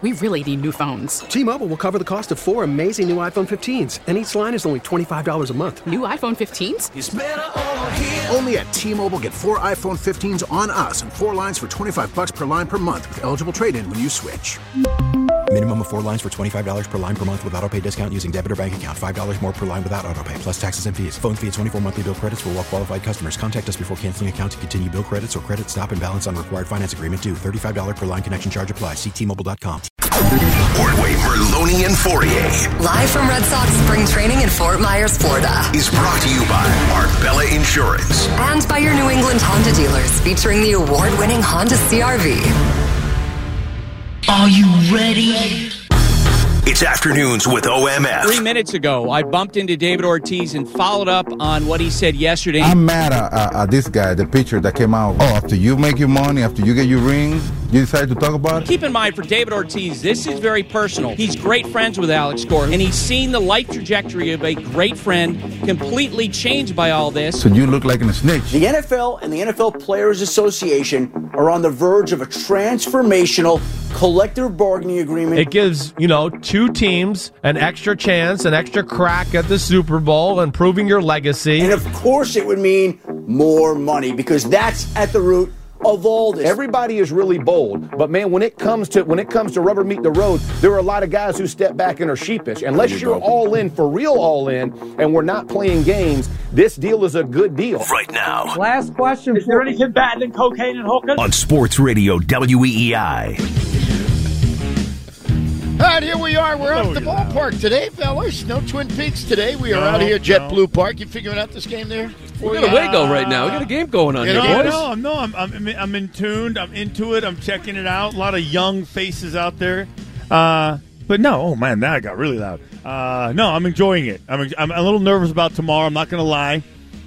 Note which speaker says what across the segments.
Speaker 1: We really need new phones.
Speaker 2: T-Mobile will cover the cost of 4 amazing new iPhone 15s, and each line is only $25 a month.
Speaker 1: New iPhone 15s?
Speaker 3: It's better over here.
Speaker 4: Only at T-Mobile, get 4 iPhone 15s on us and 4 lines for $25 per line per month with eligible trade-in when you switch.
Speaker 5: Minimum of 4 lines for $25 per line per month with autopay discount using debit or bank account. $5 more per line without autopay, plus taxes and fees. Phone fee at 24 monthly bill credits for well-qualified customers. Contact us before canceling account to continue bill credits or credit stop and balance on required finance agreement due. $35 per line connection charge applies. See T-Mobile.com.
Speaker 6: Ordway, Merloni, and Fourier.
Speaker 7: Live from Red Sox spring training in Fort Myers, Florida.
Speaker 6: Is brought to you by Arbella Insurance.
Speaker 7: And by your New England Honda dealers, featuring the award-winning Honda CR-V.
Speaker 3: Are you ready?
Speaker 6: It's Afternoons with OMF.
Speaker 8: 3 minutes ago, I bumped into David Ortiz and followed up on what he said yesterday.
Speaker 9: I'm mad at this guy, the pitcher that came out. Oh, after you make your money, after you get your ring, you decide to talk about it?
Speaker 8: Keep in mind, for David Ortiz, this is very personal. He's great friends with Alex Cora, and he's seen the life trajectory of a great friend completely changed by all this.
Speaker 9: So you look like a snitch.
Speaker 10: The NFL and the NFL Players Association are on the verge of a transformational collective bargaining agreement.
Speaker 11: It gives, 2 teams an extra chance, an extra crack at the Super Bowl and proving your legacy.
Speaker 10: And of course it would mean more money, because that's at the root of all this.
Speaker 12: Everybody is really bold, but man, when it comes to rubber meet the road, there are a lot of guys who step back and are sheepish. Unless you're all in, for real all in, and we're not playing games, this deal is a good deal.
Speaker 6: Right now.
Speaker 13: Last question.
Speaker 14: Is there anything better than cocaine and hookers?
Speaker 6: On Sports Radio WEEI.
Speaker 15: All right, here we are. We're at the ballpark today, fellas. No Twin Peaks today. We are out here at JetBlue Park. You figuring out this game there?
Speaker 16: We got a Wago right now. We got a game going on here, boys.
Speaker 17: I'm in tuned. I'm into it. I'm checking it out. A lot of young faces out there. But no, oh man, that got really loud. No, I'm enjoying it. I'm a little nervous about tomorrow. I'm not gonna lie.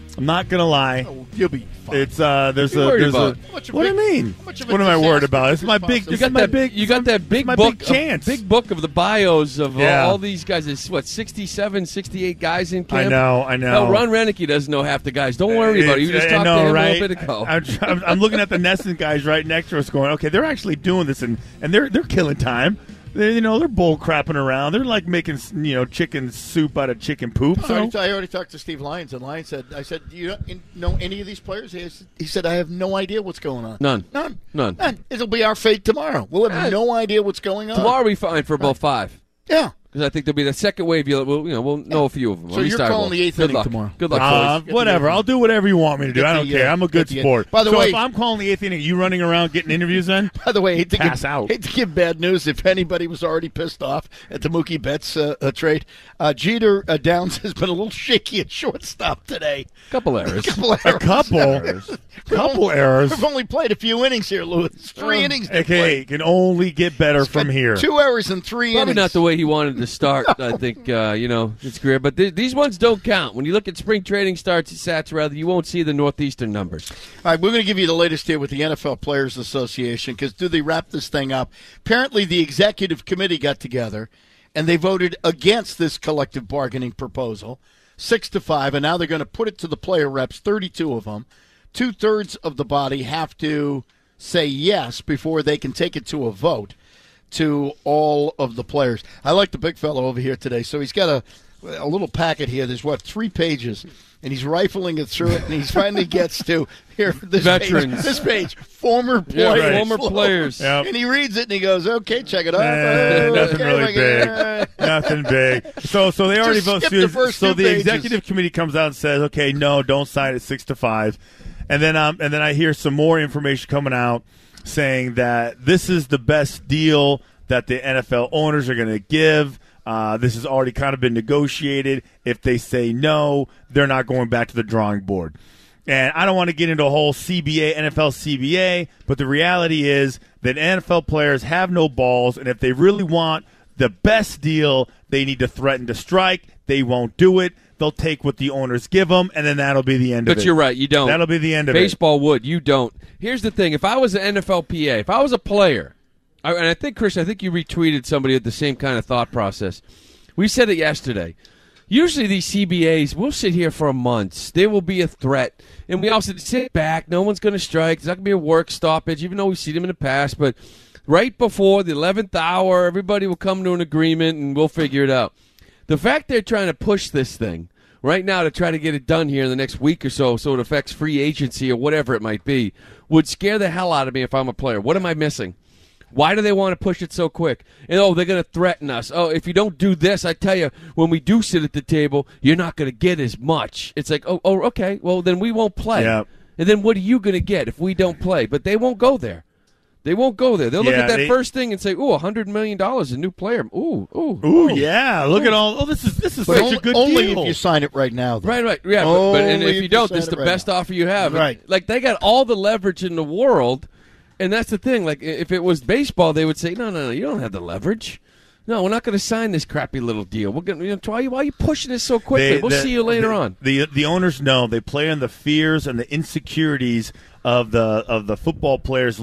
Speaker 15: Oh, you'll be fine.
Speaker 17: It's what do you mean? What am I worried about? It's my big.
Speaker 16: You got that big book.
Speaker 17: Chance.
Speaker 16: Big book of the bios of all these guys. It's 67, 68 guys in camp.
Speaker 17: I know.
Speaker 16: No, Ron Renicky doesn't know half the guys. Don't worry about it. You just talked to him a little bit ago.
Speaker 17: I'm looking at the Nesson guys right next to us, going, okay, they're actually doing this, and they're killing time. They're bull crapping around. They're like making chicken soup out of chicken poop.
Speaker 15: I already talked to Steve Lyons, and Lyons said, "I said, do you know any of these players?" He said, "I have no idea what's going on. None. It'll be our fate tomorrow. We'll have no idea what's going on.
Speaker 16: Tomorrow we find for about 5.
Speaker 15: Yeah.
Speaker 16: Because I think there'll be the second wave. We'll know a few of them.
Speaker 15: So you're calling the 8th inning tomorrow.
Speaker 16: Good luck, boys.
Speaker 17: Whatever. I'll do whatever you want me to do. I don't care. I'm a good sport.
Speaker 15: By the way,
Speaker 17: if I'm calling the 8th inning, you running around getting interviews then?
Speaker 15: By the way, hate
Speaker 17: out.
Speaker 15: Hate to give bad news if anybody was already pissed off at the Mookie Betts trade. Jeter Downs has been a little shaky at shortstop today.
Speaker 16: Couple errors.
Speaker 17: Couple errors.
Speaker 15: We've only played a few innings here, Louis. 3 innings.
Speaker 17: Okay, it can only get better from here.
Speaker 15: 2 errors in 3 innings.
Speaker 16: Probably not the way he wanted to start, I think, his career. But these ones don't count. When you look at spring training stats, you won't see the Northeastern numbers.
Speaker 15: All right, we're going to give you the latest here with the NFL Players Association, because do they wrap this thing up? Apparently, the executive committee got together, and they voted against this collective bargaining proposal, 6-5, and now they're going to put it to the player reps, 32 of them. 2/3 of the body have to say yes before they can take it to a vote to all of the players. I like the big fellow over here today. So he's got a little packet here. There's 3 pages, and he's rifling it through it, and he finally gets to this
Speaker 16: veterans.
Speaker 15: This page, former players.
Speaker 16: Yeah, former players.
Speaker 15: Yep. And he reads it, and he goes, "Okay, check it out."
Speaker 17: Nothing really big. Nothing big. So they already voted. So the executive committee comes out and says, "Okay, no, don't sign it 6-5." And then I hear some more information coming out saying that this is the best deal that the NFL owners are going to give. This has already kind of been negotiated. If they say no, they're not going back to the drawing board. And I don't want to get into a whole NFL CBA, but the reality is that NFL players have no balls, and if they really want the best deal, they need to threaten to strike. They won't do it. They'll take what the owners give them, and then that'll be the end of it.
Speaker 16: But you're right, you don't.
Speaker 17: That'll be the end of
Speaker 16: it. Baseball would. You don't. Here's the thing. If I was an NFLPA, if I was a player, and I think, Chris, you retweeted somebody with the same kind of thought process. We said it yesterday. Usually these CBAs, we'll sit here for months. There will be a threat. And we also sit back. No one's going to strike. There's not going to be a work stoppage, even though we've seen them in the past. But right before the 11th hour, everybody will come to an agreement and we'll figure it out. The fact they're trying to push this thing right now to try to get it done here in the next week or so it affects free agency or whatever it might be would scare the hell out of me if I'm a player. What am I missing? Why do they want to push it so quick? And, they're going to threaten us. Oh, if you don't do this, I tell you, when we do sit at the table, you're not going to get as much. It's like, oh, okay, well, then we won't play.
Speaker 17: Yeah.
Speaker 16: And then what are you going to get if we don't play? But they won't go there. They won't go there. They'll look at that first thing and say, "Ooh, $100 million, a new player. Ooh,
Speaker 17: yeah. Look at all. Oh, this is such a good
Speaker 15: only
Speaker 17: deal.
Speaker 15: If you sign it right now. Though.
Speaker 16: Right. Yeah, but and if you don't, this is the best offer you have.
Speaker 15: Right.
Speaker 16: Like they got all the leverage in the world, and that's the thing. Like if it was baseball, they would say, "No, you don't have the leverage. No, we're not going to sign this crappy little deal. We're going to. Why are you pushing this so quickly? We'll see you later on."
Speaker 17: The owners know they play on the fears and the insecurities of the football players'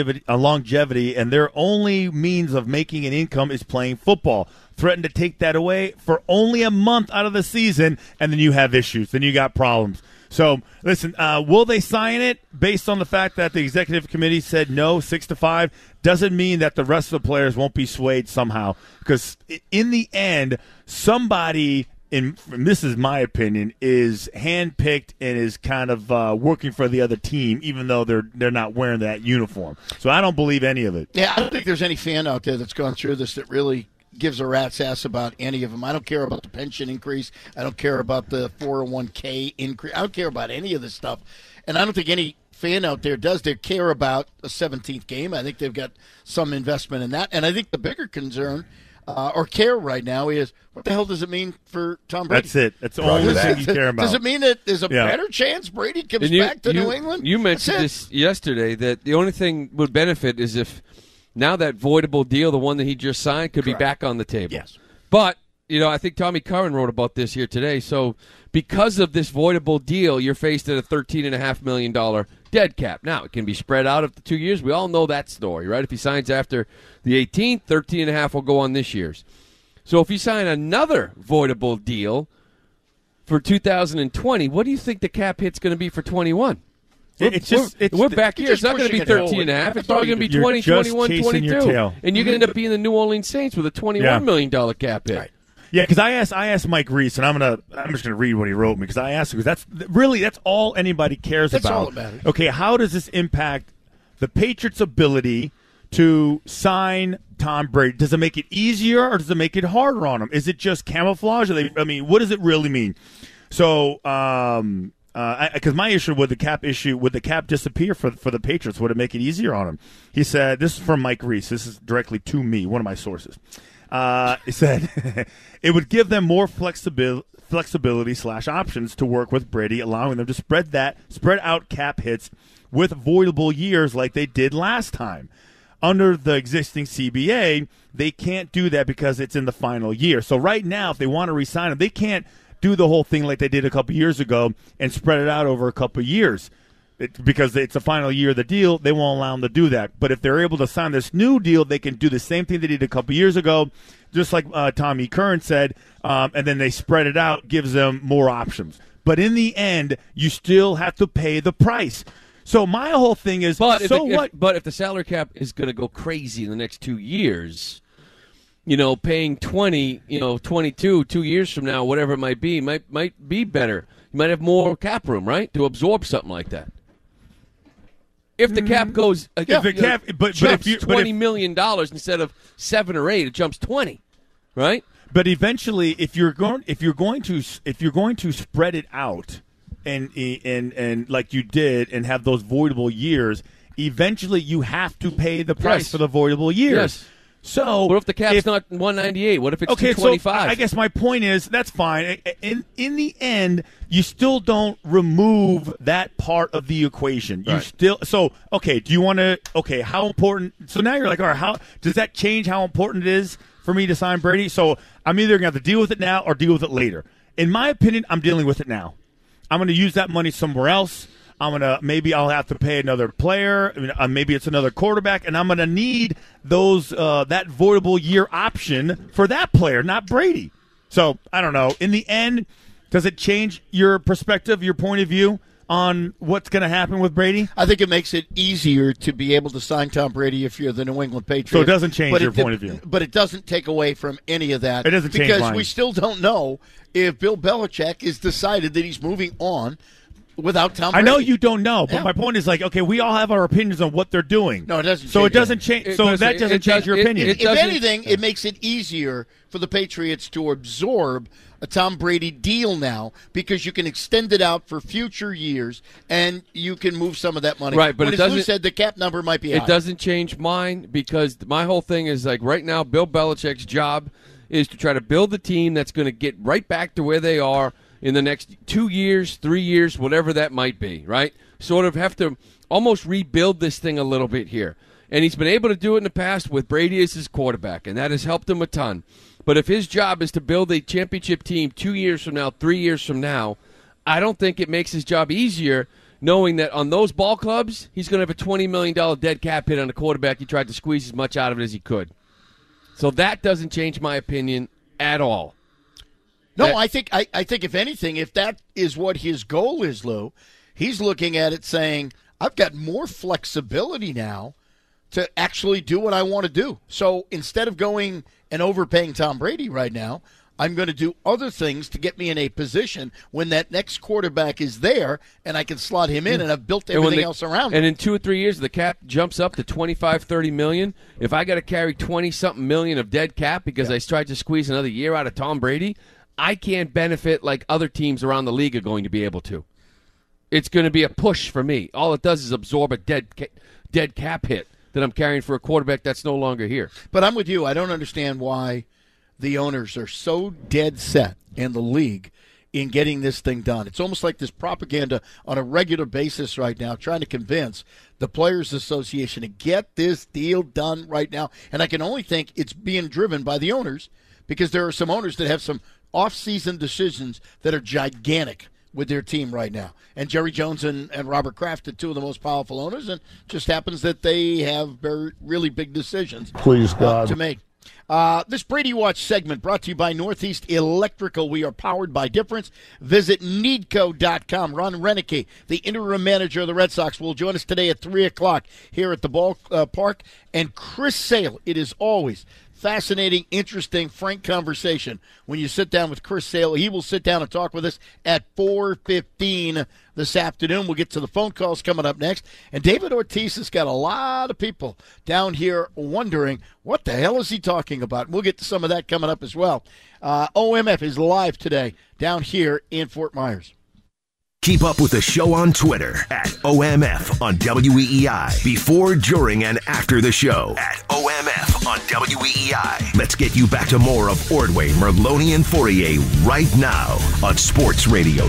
Speaker 17: longevity, and their only means of making an income is playing football. Threaten to take that away for only a month out of the season, and then you have issues. Then you got problems. So, listen, will they sign it based on the fact that the executive committee said no, 6-5? Doesn't mean that the rest of the players won't be swayed somehow. Because in the end, somebody, and this is my opinion, is handpicked and is kind of working for the other team, even though they're not wearing that uniform. So I don't believe any of it.
Speaker 15: Yeah, I don't think there's any fan out there that's gone through this that really gives a rat's ass about any of them. I don't care about the pension increase. I don't care about the 401k increase. I don't care about any of this stuff. And I don't think any fan out there does. They care about a 17th game. I think they've got some investment in that. And I think the bigger concern or care right now is, what the hell does it mean for Tom Brady?
Speaker 17: That's it. That's the only thing you care about.
Speaker 15: Does it mean that there's a better chance Brady comes back to New England?
Speaker 16: You mentioned this yesterday, that the only thing would benefit is if now that voidable deal, the one that he just signed, could be back on the table.
Speaker 15: Yes.
Speaker 16: But, I think Tommy Curran wrote about this here today. So because of this voidable deal, you're faced at a $13.5 million dead cap. Now, it can be spread out up to 2 years. We all know that story, right? If he signs after the 18th, $13.5 will go on this year's. So if you sign another voidable deal for 2020, what do you think the cap hit's going to be for 21? We're back here. It's not going to be 13.5. It's probably going to be 20, 21, 22. And you're going to end up being the New Orleans Saints with a $21 million cap hit.
Speaker 17: Right. Yeah, because I asked Mike Reese, and I'm just gonna read what he wrote me, because I asked him, because that's all anybody cares about.
Speaker 15: That's all about it.
Speaker 17: Okay, how does this impact the Patriots' ability to sign Tom Brady? Does it make it easier, or does it make it harder on them? Is it just camouflage? What does it really mean? So, because my issue with would the cap disappear for the Patriots? Would it make it easier on them? He said, this is from Mike Reese. This is directly to me, one of my sources. He said it would give them more flexibility / options to work with Brady, allowing them to spread out cap hits with voidable years like they did last time. Under the existing CBA, they can't do that because it's in the final year. So right now, if they want to re-sign him, they can't do the whole thing like they did a couple years ago and spread it out over a couple of years. Because it's the final year of the deal, they won't allow them to do that. But if they're able to sign this new deal, they can do the same thing they did a couple years ago, just like Tommy Curran said, and then they spread it out, gives them more options. But in the end, you still have to pay the price. So my whole thing is,
Speaker 16: but if the salary cap is going to go crazy in the next 2 years, paying 20, 22, 2 years from now, whatever it might be better. You might have more cap room, right, to absorb something like that. If the cap goes, $20 million instead of 7 or 8, it jumps 20, right?
Speaker 17: But eventually, if you're going to spread it out, and like you did, and have those voidable years, eventually you have to pay the price for the voidable years.
Speaker 16: Yes.
Speaker 17: So,
Speaker 16: what if the cap's not 198? What if it's 225?
Speaker 17: So I guess my point is that's fine. In the end, you still don't remove that part of the equation. You still do you want to? Okay, how important? So now you're like, all right, how does that change how important it is for me to sign Brady? So I'm either going to have to deal with it now or deal with it later. In my opinion, I'm dealing with it now. I'm going to use that money somewhere else. Maybe I'll have to pay another player. Maybe it's another quarterback, and I'm going to need that voidable year option for that player, not Brady. So I don't know. In the end, does it change your perspective, your point of view on what's going to happen with Brady?
Speaker 15: I think it makes it easier to be able to sign Tom Brady if you're the New England Patriots.
Speaker 17: So it doesn't change your point of view.
Speaker 15: But it doesn't take away from any of that.
Speaker 17: It doesn't change
Speaker 15: because
Speaker 17: mine.
Speaker 15: we still don't know if Bill Belichick has decided that he's moving on without Tom Brady.
Speaker 17: I know you don't know, but my point is okay, we all have our opinions on what they're doing.
Speaker 15: No, it doesn't.
Speaker 17: So it doesn't change. So that doesn't change your opinion.
Speaker 15: If anything, it makes it easier for the Patriots to absorb a Tom Brady deal now because you can extend it out for future years and you can move some of that money.
Speaker 16: Right, but
Speaker 15: as Lou said, the cap number might be high.
Speaker 16: It doesn't change mine because my whole thing is right now, Bill Belichick's job is to try to build a team that's going to get right back to where they are in the next 2 years, 3 years, whatever that might be, right? Sort of have to almost rebuild this thing a little bit here. And he's been able to do it in the past with Brady as his quarterback, and that has helped him a ton. But if his job is to build a championship team 2 years from now, 3 years from now, I don't think it makes his job easier knowing that on those ball clubs, he's going to have a $20 million dead cap hit on the quarterback. He tried to squeeze as much out of it as he could. So that doesn't change my opinion at all.
Speaker 15: No, I think if anything, if that is what his goal is, Lou, he's looking at it saying, I've got more flexibility now to actually do what I want to do. So instead of going and overpaying Tom Brady right now, I'm going to do other things to get me in a position when that next quarterback is there and I can slot him in and I've built everything else around him.
Speaker 16: And in 2 or 3 years, the cap jumps up to $25-30 million. If I got to carry 20-something million of dead cap because I tried to squeeze another year out of Tom Brady, I can't benefit like other teams around the league are going to be able to. It's going to be a push for me. All it does is absorb a dead cap hit that I'm carrying for a quarterback that's no longer here.
Speaker 15: But I'm with you. I don't understand why the owners are so dead set in the league in getting this thing done. It's almost like this propaganda on a regular basis right now, trying to convince the Players Association to get this deal done right now. And I can only think it's being driven by the owners because there are some owners that have some off-season decisions that are gigantic with their team right now. And Jerry Jones and Robert Kraft are two of the most powerful owners, and it just happens that they have very, really big decisions to make. This Brady Watch segment brought to you by Northeast Electrical. We are powered by difference. Visit needco.com. Ron Renicky, the interim manager of the Red Sox, will join us today at 3 o'clock here at the ballpark. And Chris Sale, it is always fascinating, interesting, frank conversation when you sit down with Chris Sale. He will sit down and talk with us at 4:15 this afternoon. We'll get to the phone calls coming up next. And David Ortiz has got a lot of people down here wondering, what the hell is he talking about? We'll get to some of that coming up as well. OMF is live today down here in Fort Myers.
Speaker 6: Keep up with the show on Twitter at OMF on WEEI. Before, during, and after the show at OMF on WEEI. Let's get you back to more of Ordway, Merloni, and Fourier right now on Sports Radio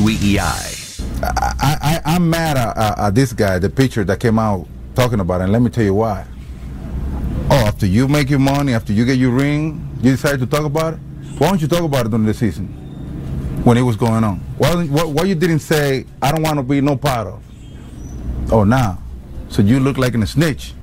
Speaker 6: WEEI.
Speaker 9: I'm mad at this guy, the pitcher that came out talking about it, and let me tell you why. Oh, after you make your money, after you get your ring, you decide to talk about it? Why don't you talk about it during the season? When it was going on, why you didn't say, I don't want to be no part of? Oh, now, so you look like a snitch.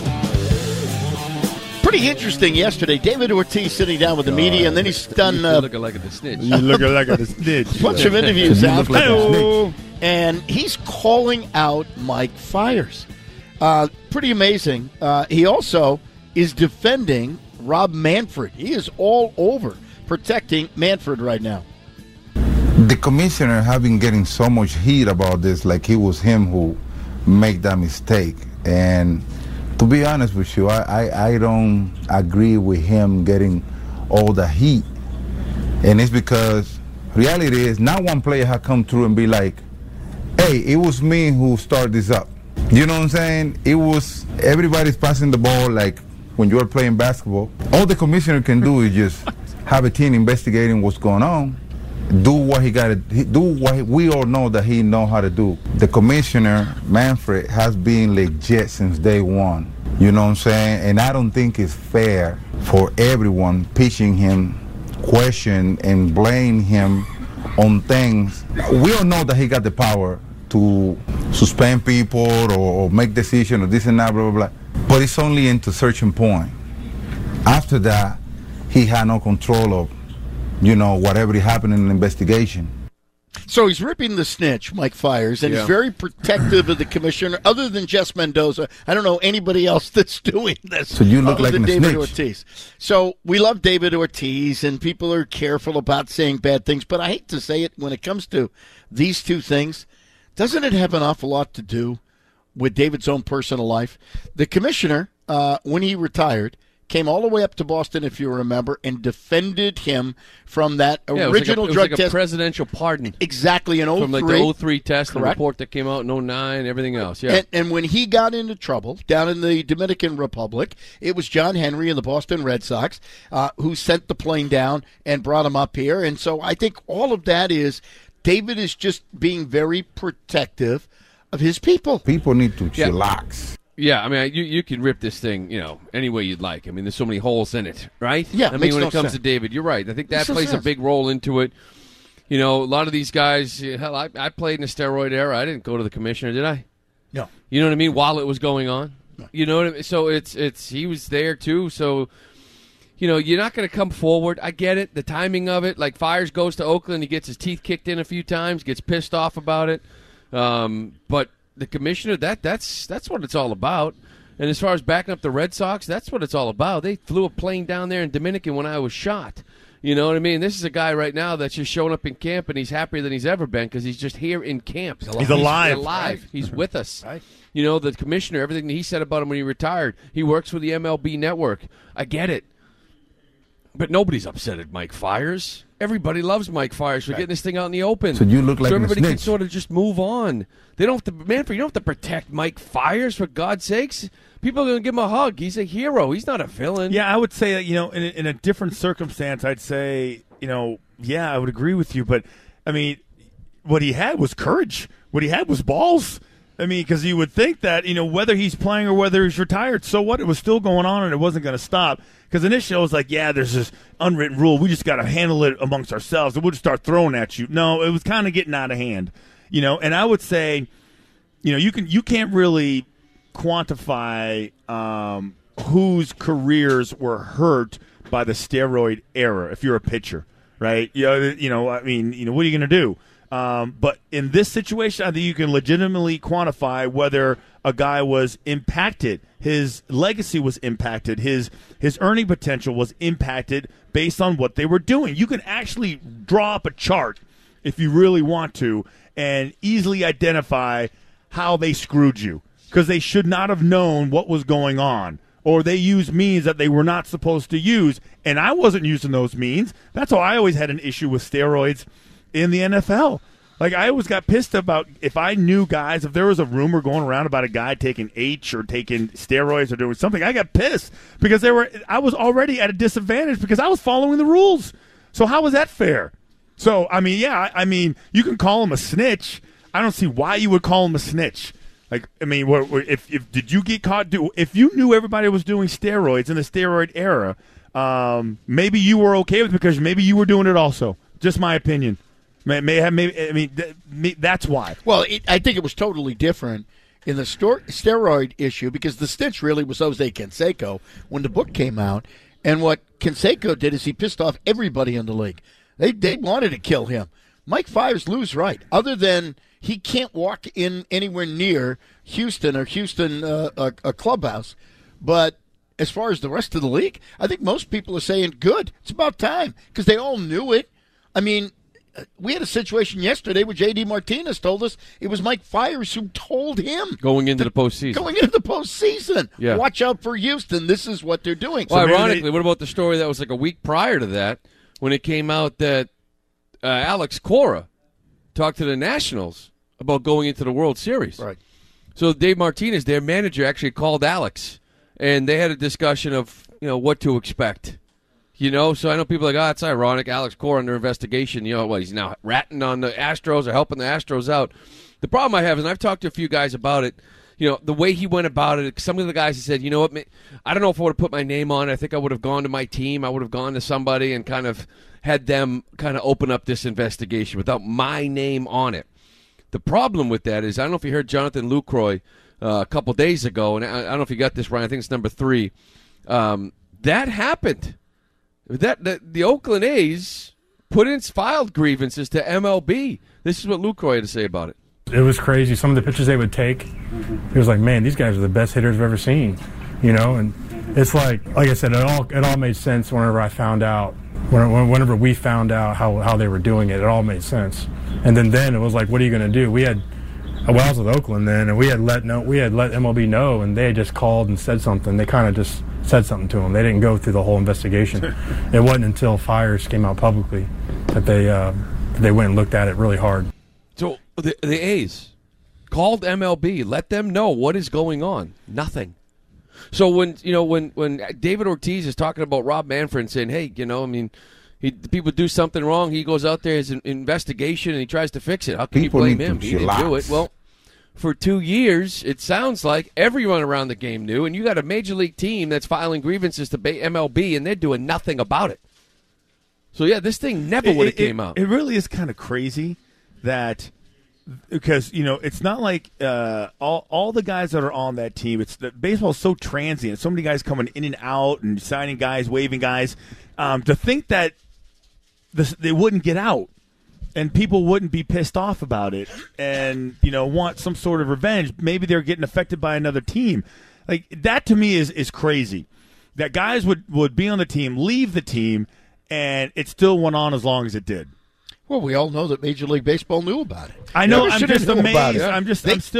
Speaker 15: Pretty interesting yesterday. David Ortiz sitting down with the media, and then he's done
Speaker 16: looking like a snitch.
Speaker 17: You looking like a snitch.
Speaker 15: Bunch of interviews out,
Speaker 9: like
Speaker 15: and he's calling out Mike Fiers. Pretty amazing. He also is defending Rob Manfred. He is all over protecting Manfred right now.
Speaker 9: The commissioner have been getting so much heat about this, like it was him who made that mistake. And to be honest with you, I don't agree with him getting all the heat. And it's because reality is not one player has come through and be like, hey, it was me who started this up. You know what I'm saying? It was, everybody's passing the ball like when you're playing basketball. All the commissioner can do is just have a team investigating what's going on. Do what he got to do. What we all know that he know how to do. The commissioner Manfred has been legit since day one. You know what I'm saying? And I don't think it's fair for everyone pitching him, question and blame him on things. We all know that he got the power to suspend people or make decisions or this and that, blah blah blah. But it's only into certain point. After that, he had no control of, you know, whatever happened in the investigation.
Speaker 15: So he's ripping the snitch, Mike Fiers, and he's very protective of the commissioner. Other than Jess Mendoza, I don't know anybody else that's doing this.
Speaker 9: So you look
Speaker 15: other
Speaker 9: like
Speaker 15: than
Speaker 9: a
Speaker 15: David
Speaker 9: snitch.
Speaker 15: Ortiz. So we love David Ortiz, and people are careful about saying bad things, but I hate to say it when it comes to these two things. Doesn't it have an awful lot to do with David's own personal life? The commissioner, when he retired, came all the way up to Boston, if you remember, and defended him from that original drug
Speaker 16: it was like
Speaker 15: test.
Speaker 16: a presidential pardon.
Speaker 15: Exactly, in 03.
Speaker 16: From like the 03 test, the
Speaker 15: Correct.
Speaker 16: report that came out in 09, everything else. Yeah.
Speaker 15: And when he got into trouble down in the Dominican Republic, it was John Henry and the Boston Red Sox who sent the plane down and brought him up here. And so I think all of that is David is just being very protective of his people.
Speaker 9: People need to chillax.
Speaker 16: Yeah, I mean, you can rip this thing, any way you'd like. I mean, there's so many holes in it, right?
Speaker 15: Yeah,
Speaker 16: I mean,
Speaker 15: makes
Speaker 16: when
Speaker 15: no
Speaker 16: it comes
Speaker 15: sense.
Speaker 16: to David, you're right. I think that
Speaker 15: Makes no
Speaker 16: plays a
Speaker 15: sense.
Speaker 16: big role into it. A lot of these guys, hell, I played in the steroid era. I didn't go to the commissioner, did I?
Speaker 15: No.
Speaker 16: You know what I mean? While it was going on. No. You know what I mean? So it's he was there too. So, you're not going to come forward. I get it. The timing of it. Like Fiers goes to Oakland. He gets his teeth kicked in a few times, gets pissed off about it. But the commissioner, that's what it's all about. And as far as backing up the Red Sox, that's what it's all about. They flew a plane down there in Dominican when I was shot. You know what I mean? This is a guy right now that's just showing up in camp, and he's happier than he's ever been because he's just here in camp.
Speaker 17: He's alive.
Speaker 16: He's alive.
Speaker 17: Right.
Speaker 16: He's with us.
Speaker 15: Right.
Speaker 16: The commissioner, everything that he said about him when he retired, he works for the MLB Network. I get it. But nobody's upset at Mike Fiers. Everybody loves Mike Fiers for getting this thing out in the open.
Speaker 9: So you look like
Speaker 16: so
Speaker 9: a
Speaker 16: everybody can
Speaker 9: snitch.
Speaker 16: sort of just move on. They don't have to, Manfred, you don't have to protect Mike Fiers, for God's sakes. People are going to give him a hug. He's a hero. He's not a villain.
Speaker 17: Yeah, I would say that, in a different circumstance, I'd say, I would agree with you. But, I mean, what he had was courage. What he had was balls. I mean, because you would think that, whether he's playing or whether he's retired, so what? It was still going on and it wasn't going to stop. Because initially I was like, there's this unwritten rule. We just got to handle it amongst ourselves and we'll just start throwing at you. No, it was kind of getting out of hand. And I would say, you can't really quantify whose careers were hurt by the steroid era if you're a pitcher, right? What are you going to do? But in this situation, I think you can legitimately quantify whether a guy was impacted, his legacy was impacted, his earning potential was impacted based on what they were doing. You can actually draw up a chart if you really want to and easily identify how they screwed you because they should not have known what was going on. Or they used means that they were not supposed to use, and I wasn't using those means. That's why I always had an issue with steroids in the NFL. Like, I always got pissed about if I knew guys, if there was a rumor going around about a guy taking H or taking steroids or doing something, I got pissed because I was already at a disadvantage because I was following the rules. So how was that fair? So, you can call him a snitch. I don't see why you would call him a snitch. Like, if did you get caught? If you knew everybody was doing steroids in the steroid era, maybe you were okay with it because maybe you were doing it also. Just my opinion. That's why.
Speaker 15: Well, I think it was totally different in the steroid issue because the snitch really was Jose Canseco when the book came out. And what Canseco did is he pissed off everybody in the league. They wanted to kill him. Mike Fiers lose right. Other than he can't walk in anywhere near Houston or a clubhouse. But as far as the rest of the league, I think most people are saying, good, it's about time because they all knew it. I mean, we had a situation yesterday where J.D. Martinez told us it was Mike Fiers who told him.
Speaker 16: Going into the postseason.
Speaker 15: Yeah. Watch out for Houston. This is what they're doing.
Speaker 16: Well, ironically, what about the story that was like a week prior to that when it came out that Alex Cora talked to the Nationals about going into the World Series?
Speaker 15: Right.
Speaker 16: So Dave Martinez, their manager, actually called Alex, and they had a discussion of what to expect. So I know people are like, it's ironic. Alex Cora under investigation. He's now ratting on the Astros or helping the Astros out. The problem I have is, and I've talked to a few guys about it, the way he went about it, some of the guys have said, you know what, I don't know if I would have put my name on it. I think I would have gone to my team. I would have gone to somebody and kind of had them kind of open up this investigation without my name on it. The problem with that is, I don't know if you heard Jonathan Lucroy a couple days ago, and I don't know if you got this, Ryan. I think it's number 3. That happened. The Oakland A's filed grievances to MLB. This is what Lucroy had to say about it.
Speaker 13: It was crazy. Some of the pitches they would take, it was like, man, these guys are the best hitters I've ever seen, and it's like I said, it all made sense whenever I found out, whenever we found out how they were doing it all made sense. And then it was like, what are you going to do? I was with Oakland then, and we had let MLB know, and they had just called and said something. They kind of just said something to them. They didn't go through the whole investigation. It wasn't until Fires came out publicly that they went and looked at it really hard.
Speaker 16: So the A's called MLB, let them know what is going on. Nothing. So when David Ortiz is talking about Rob Manfred and saying, hey, people do something wrong, he goes out there as an investigation and he tries to fix it. How can
Speaker 9: People
Speaker 16: you blame
Speaker 9: need to
Speaker 16: him? He didn't do it. Well, for 2 years, it sounds like everyone around the game knew, and you got a major league team that's filing grievances to MLB, and they're doing nothing about it. So yeah, this thing never would have came out.
Speaker 17: It really is kind of crazy that. Because it's not like all the guys that are on that team. Baseball is so transient. So many guys coming in and out and signing guys, waving guys. To think that they wouldn't get out and people wouldn't be pissed off about it and want some sort of revenge. Maybe they're getting affected by another team. Like that to me is crazy. That guys would be on the team, leave the team, and it still went on as long as it did.
Speaker 15: Well, we all know that Major League Baseball knew about it.
Speaker 17: I know. I'm just amazed. I'm just amazed.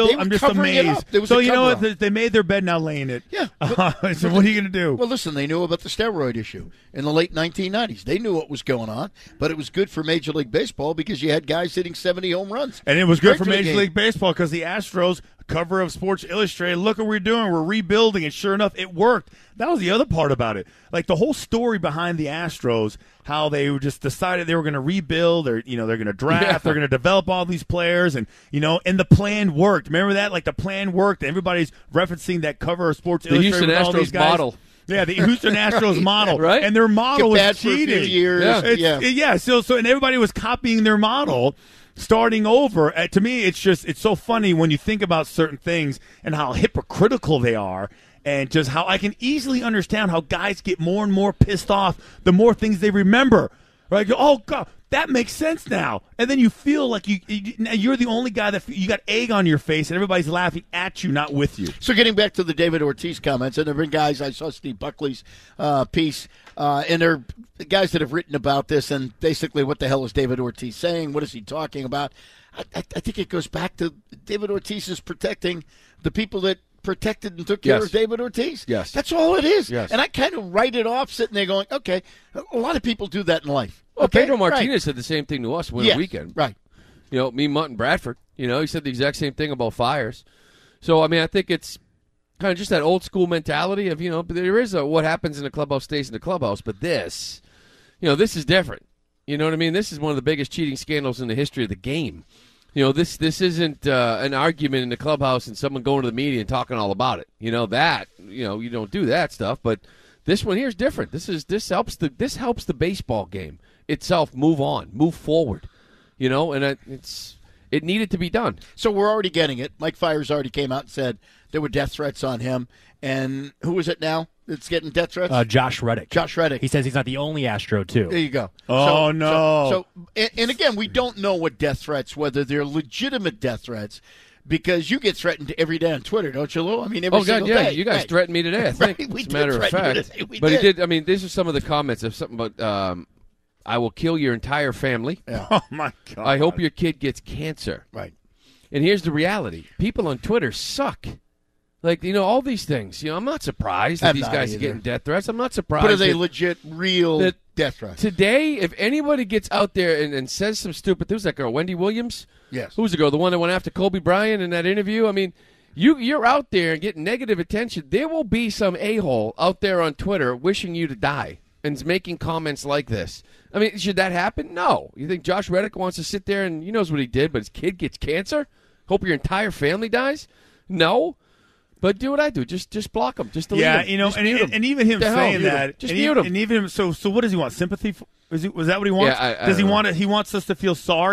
Speaker 17: So you know what? They made their bed, now laying it.
Speaker 15: Yeah.
Speaker 17: So what are you going to do?
Speaker 15: Well, listen, they knew about the steroid issue in the late 1990s. They knew what was going on, but it was good for Major League Baseball because you had guys hitting 70 home runs.
Speaker 17: And it was good for Major League Baseball because the Astros, cover of Sports Illustrated, look what we're doing. We're rebuilding, and sure enough, it worked. That was the other part about it. Like the whole story behind the Astros, how they just decided they were going to rebuild, or they're going to draft, they're going to develop all these players, and and the plan worked. Remember that? Like the plan worked. Everybody's referencing that cover of Sports Illustrated.
Speaker 16: Houston
Speaker 17: with all these
Speaker 16: Astros
Speaker 17: guys.
Speaker 16: model.
Speaker 17: Yeah, the Houston Astros model,
Speaker 16: right?
Speaker 17: And their model was
Speaker 15: bad
Speaker 17: cheating.
Speaker 15: For a few years.
Speaker 17: So and everybody was copying their model. Starting over, to me, it's so funny when you think about certain things and how hypocritical they are, and just how I can easily understand how guys get more and more pissed off the more things they remember. Right? Oh God, that makes sense now. And then you feel like you're the only guy that you got egg on your face, and everybody's laughing at you, not with you.
Speaker 15: So getting back to the David Ortiz comments, and there have been guys, I saw Steve Buckley's piece, and there are guys that have written about this, and basically what the hell is David Ortiz saying? What is he talking about? I think it goes back to David Ortiz is protecting the people that protected and took care of David Ortiz.
Speaker 16: Yes.
Speaker 15: That's all it is.
Speaker 16: Yes.
Speaker 15: And I kind of write it off sitting there going, okay, a lot of people do that in life.
Speaker 16: Well,
Speaker 15: Okay,
Speaker 16: Pedro Martinez
Speaker 15: right.
Speaker 16: said the same thing to us Winter Weekend.
Speaker 15: Right.
Speaker 16: Me, Mutt, and Bradford. He said the exact same thing about Fires. So, I think it's kind of just that old school mentality of, there is what happens in the clubhouse stays in the clubhouse, but this, this is different. You know what I mean? This is one of the biggest cheating scandals in the history of the game. This isn't an argument in the clubhouse and someone going to the media and talking all about it. You don't do that stuff, but this one here is different. This helps the baseball game itself move on, move forward. And it needed to be done.
Speaker 15: So we're already getting it. Mike Fiers already came out and said there were death threats on him. And who is it now that's getting death threats?
Speaker 18: Josh Reddick.
Speaker 15: Josh Reddick.
Speaker 18: He says he's not the only Astro, too.
Speaker 15: There you go.
Speaker 17: Oh, no.
Speaker 15: And again, we don't know what death threats, whether they're legitimate death threats, because you get threatened every day on Twitter, don't you, Lou? Every single day.
Speaker 16: You guys threatened me today, I think,
Speaker 15: right,
Speaker 16: as a matter of fact. But he did. These are some of the comments of something about, I will kill your entire family.
Speaker 15: Yeah.
Speaker 17: Oh, my God.
Speaker 16: I hope your kid gets cancer.
Speaker 15: Right.
Speaker 16: And here's the reality. People on Twitter suck. Like, all these things. I'm not surprised that these guys are getting death threats. I'm not surprised.
Speaker 15: But are they legit, real death threats?
Speaker 16: Today, if anybody gets out there and says some stupid things, that girl, Wendy Williams?
Speaker 15: Yes.
Speaker 16: Who's the girl? The one that went after Kobe Bryant in that interview? You're out there and getting negative attention. There will be some a-hole out there on Twitter wishing you to die and making comments like this. Should that happen? No. You think Josh Reddick wants to sit there and he knows what he did, but his kid gets cancer? Hope your entire family dies? No. But do what I do. Just block them. Just delete them.
Speaker 17: And even him saying that.
Speaker 16: Just mute him.
Speaker 17: And even him. So what does he want? Sympathy? Was that what he wants?
Speaker 16: Yeah,
Speaker 17: does he want it? He wants us to feel sorry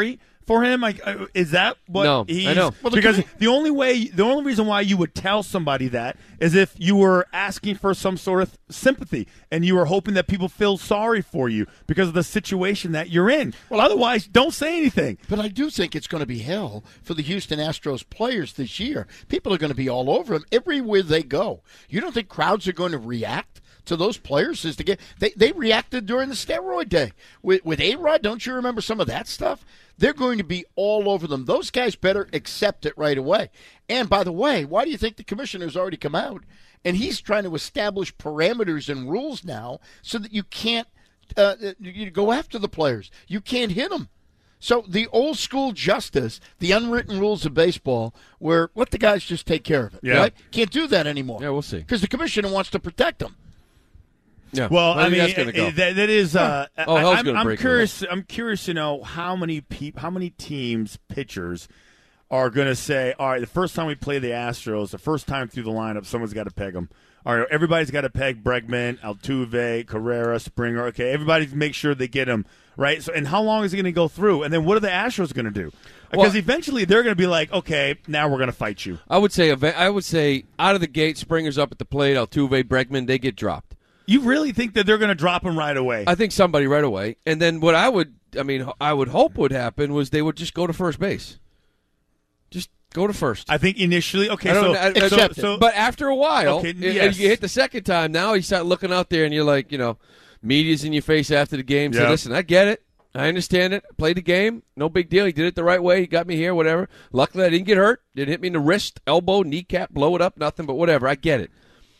Speaker 17: for him? Like, is that what
Speaker 16: No,
Speaker 17: he's?
Speaker 16: I know.
Speaker 17: Well, because the only reason why you would tell somebody that is if you were asking for some sort of sympathy and you were hoping that people feel sorry for you because of the situation that you're in. Well, otherwise, don't say anything.
Speaker 15: But I do think it's going to be hell for the Houston Astros players this year. People are going to be all over them everywhere they go. You don't think crowds are going to react to those players? They reacted during the steroid day with A-Rod. Don't you remember some of that stuff? They're going to be all over them. Those guys better accept it right away. And by the way, why do you think the commissioner's already come out and he's trying to establish parameters and rules now so that you can't you go after the players? You can't hit them. So the old school justice, the unwritten rules of baseball, where let the guys just take care of it.
Speaker 17: Yeah.
Speaker 15: Right? Can't do that anymore.
Speaker 16: Yeah, we'll see.
Speaker 15: Because the commissioner wants to protect them.
Speaker 16: Yeah.
Speaker 17: Well, I mean,
Speaker 16: that's gonna go.
Speaker 17: that is.
Speaker 16: hell's gonna
Speaker 17: I'm
Speaker 16: break
Speaker 17: curious. I'm curious to know how many teams, pitchers, are going to say, all right, the first time we play the Astros, the first time through the lineup, someone's got to peg them. All right, everybody's got to peg Bregman, Altuve, Carrera, Springer. Okay, everybody make sure they get them right. So, and how long is it going to go through? And then what are the Astros going to do? Because eventually they're going to be like, okay, now we're going to fight you.
Speaker 16: I would say out of the gate, Springer's up at the plate, Altuve, Bregman, they get dropped.
Speaker 17: You really think that they're going to drop them right away?
Speaker 16: I think somebody right away. And then what I would hope would happen was they would just go to first base. Just go to first.
Speaker 17: I think initially, okay,
Speaker 16: but after a while,
Speaker 17: okay,
Speaker 16: and you hit the second time, now you start looking out there and you're like, media's in your face after the game. So listen, I get it. I understand it. I played the game. No big deal. He did it the right way. He got me here, whatever. Luckily, I didn't get hurt. Didn't hit me in the wrist, elbow, kneecap, blow it up, nothing, but whatever. I get it.